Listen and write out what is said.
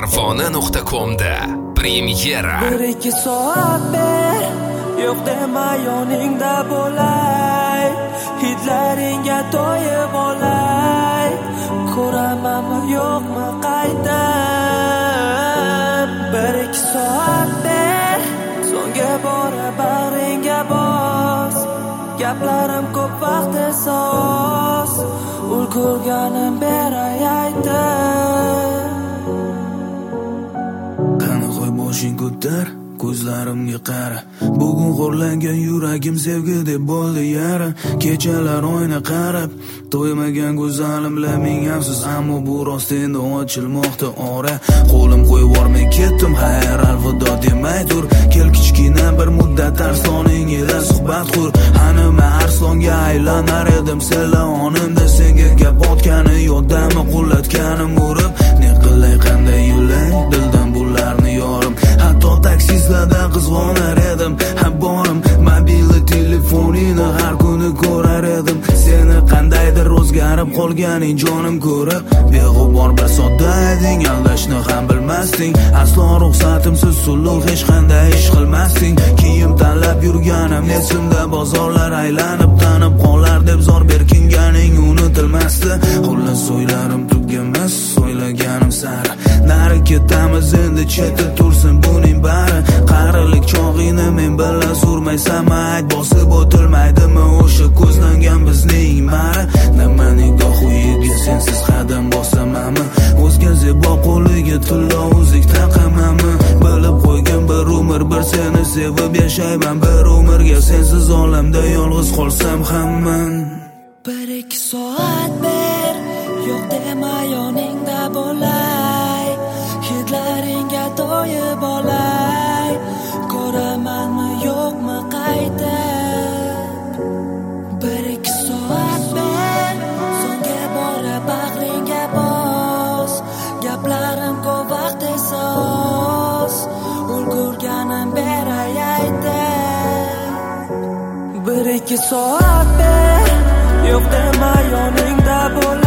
Farg'ona.com'da premyera. 1-2 soat ber, yo'q dema yoningda bo'lay, hidlaringga to'yib olay, ko'ramanmi yo'qmi qaytib. 1-2 soat ber, so'nggi bora bag'ringga bos, gaplarim ko'p vaqt esa oz, ulgurganim beray aytib. Qani qo'y boshing ko'tar, ko'zlarimga qara. Bugun xo'rlangan yuragim sevgi deb bo'ldi yara. Kechalar oyna qarab, to'ymagan go'zalimlar ming afsus, ammo bu rost endi ochilmoqda ora. Qo'lim qo'yib yormay ketdim, xayr alvido demay tur. Kel kichkina bir muddat arsoning ila suhbat qur. Hanima arslonga aylanar edim selonimda, senga gap otgani yo'ldami qo'llatganim urib. Ne qilay qanday yo'lay dildan bularni yorim. Hatto taksizlarda qizg'onar edim, ha borim mobil telefonini har kuni ko'rar edim. Seni qandaydir o'zgarib qolganing jonim ko'rib, beg'ubor bir sodda eding, aldashni ham bilmasding. Aslo ruxsatimsiz suluh hech qanday ish qilmasding. Kiyim tanlab yurganim esimda, bozorlar aylanib tanib qolar deb zor berkinganing unutilmasdi. Xullas o'ylarim tugamas, o'ylaganim sari nari ketamiz endi, chetda tursin buning bari. Qarilik chog'ingni men bilan surmaysan, ayt bosib o'tilmaydimi o'sha ko'zlangan bizning mari. Nima nigoh uyiga sensiz qadam bosamanmi, o'zga zebo qo'liga tilla uzik taqamanmi. Bilib qo'ygan bir umr bir seni sevib yashayman, bir umrga sensiz olamda yolg'iz qolsam hamman. 1-2 soat ber, yo'q dema yoningda bo'lay, hidlaringga to'yib olay, ko'ramanmi yo'qmi qaytib. 1-2 soat ber, so'nggi bora bag'ringga bos, gaplarim ko'p vaqt esa oz, ulgurganim beray aytib. 1-2 soat ber, yo'q dema yoningda bo'lay.